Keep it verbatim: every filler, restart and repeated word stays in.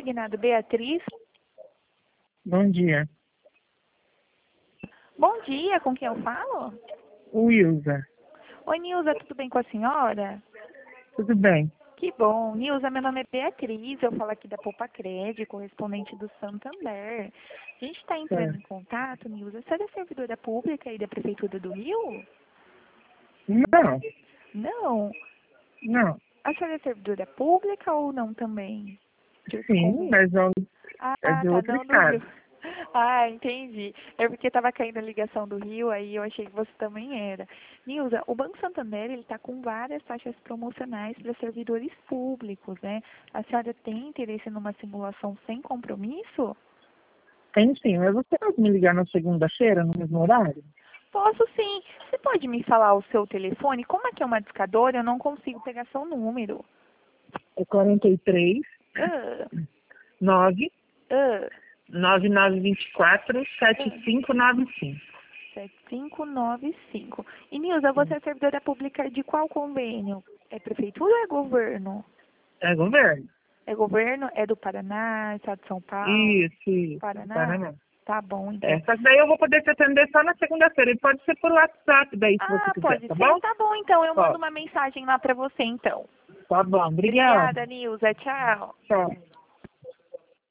consignado Beatriz. Bom dia. Bom dia, com quem eu falo? Wilza. Oi, Nilza, tudo bem com a senhora? Tudo bem? Que bom. Nilza, meu nome é Beatriz, eu falo aqui da Poupa Cred, correspondente do Santander. A gente está entrando É. em contato, Nilza. Você é da servidora pública aí da Prefeitura do Rio? Não, Não. não. A senhora é servidora pública ou não também? Sim, mas não Ah, é de tá, outro não do estado. Rio. Ah, entendi. É porque estava caindo a ligação do Rio, aí eu achei que você também era. Nilza, o Banco Santander, ele está com várias taxas promocionais para servidores públicos, né? A senhora tem interesse numa simulação sem compromisso? Tem sim, mas você pode me ligar na segunda-feira, no mesmo horário? Posso sim. Você pode me falar o seu telefone? Como é que é uma discadora? Eu não consigo pegar seu número. É quarenta e três, Ah, nove, ah, nove nove dois quatro, sete cinco nove cinco. sete cinco nove cinco. E Nilza, você é servidora pública de qual convênio? É prefeitura ou é governo? É governo. É governo? É do Paraná, Estado de São Paulo? Isso, isso. Paraná? Paraná. Tá bom, então. É, só que daí eu vou poder te atender só na segunda-feira. E pode ser por WhatsApp daí, se você Ah, quiser, pode tá ser? bom? Tá bom, então. Eu mando Pode. uma mensagem lá pra você, então. Tá bom, obrigada. Obrigada, Nilza. Tchau. Tchau.